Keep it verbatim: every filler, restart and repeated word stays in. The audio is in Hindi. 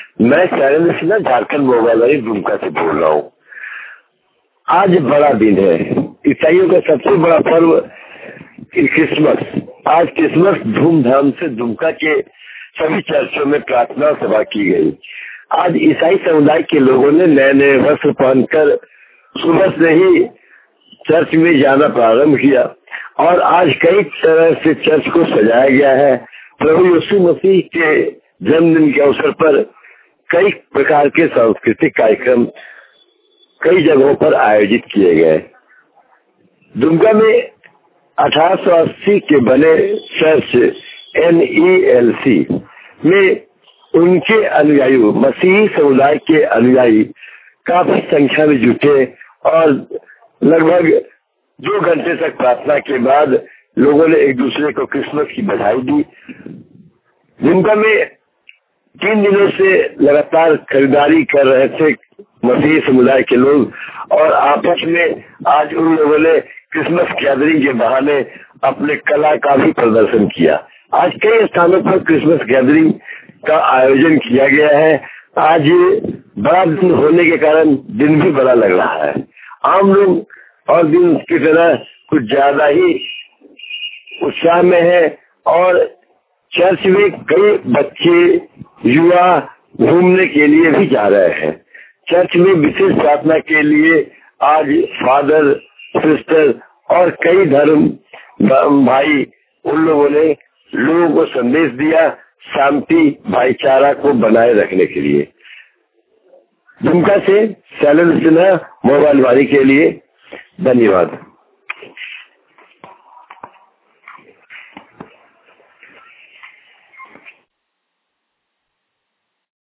मैं शैलेंद्र सिन्हा झारखंड मोबाइल वाली दुमका से बोल रहा हूँ। आज बड़ा दिन है, ईसाइयों का सबसे बड़ा पर्व क्रिसमस। आज क्रिसमस धूमधाम से दुमका के सभी चर्चों में प्रार्थना सभा की गई। आज ईसाई समुदाय के लोगों ने नए नए वस्त्र पहनकर सुबह से ही चर्च में जाना प्रारंभ किया और आज कई तरह से चर्च को सजाया गया है। प्रभु यीशु मसीह के जन्मदिन के अवसर पर कई प्रकार के सांस्कृतिक कार्यक्रम कई जगहों पर आयोजित किए गए। दुमका में अठारह सौ अस्सी के बने church N E L C में उनके अनुयायी, मसीही समुदाय के अनुयायी काफी संख्या में जुटे और लगभग दो घंटे तक प्रार्थना के बाद लोगों ने एक दूसरे को क्रिसमस की बधाई दी। दुमका में तीन दिनों से लगातार खरीदारी कर रहे थे मसीही समुदाय के लोग और आपस में आज उन लोगों ने क्रिसमस गैदरिंग के बहाने अपने कला का भी प्रदर्शन किया। आज कई स्थानों पर क्रिसमस गैदरिंग का आयोजन किया गया है। आज बड़ा दिन होने के कारण दिन भी बड़ा लग रहा है। आम लोग और दिन की तरह कुछ ज्यादा ही उत्साह में है और चर्च में कई बच्चे युवा घूमने के लिए भी जा रहे हैं। चर्च में विशेष प्रार्थना के लिए आज फादर, सिस्टर और कई धर्म भाई उन लोगों ने लोगों को संदेश दिया शांति भाईचारा को बनाए रखने के लिए। दुमका से शैलेंद्र सिन्हा मोबाइल वाली के लिए धन्यवाद।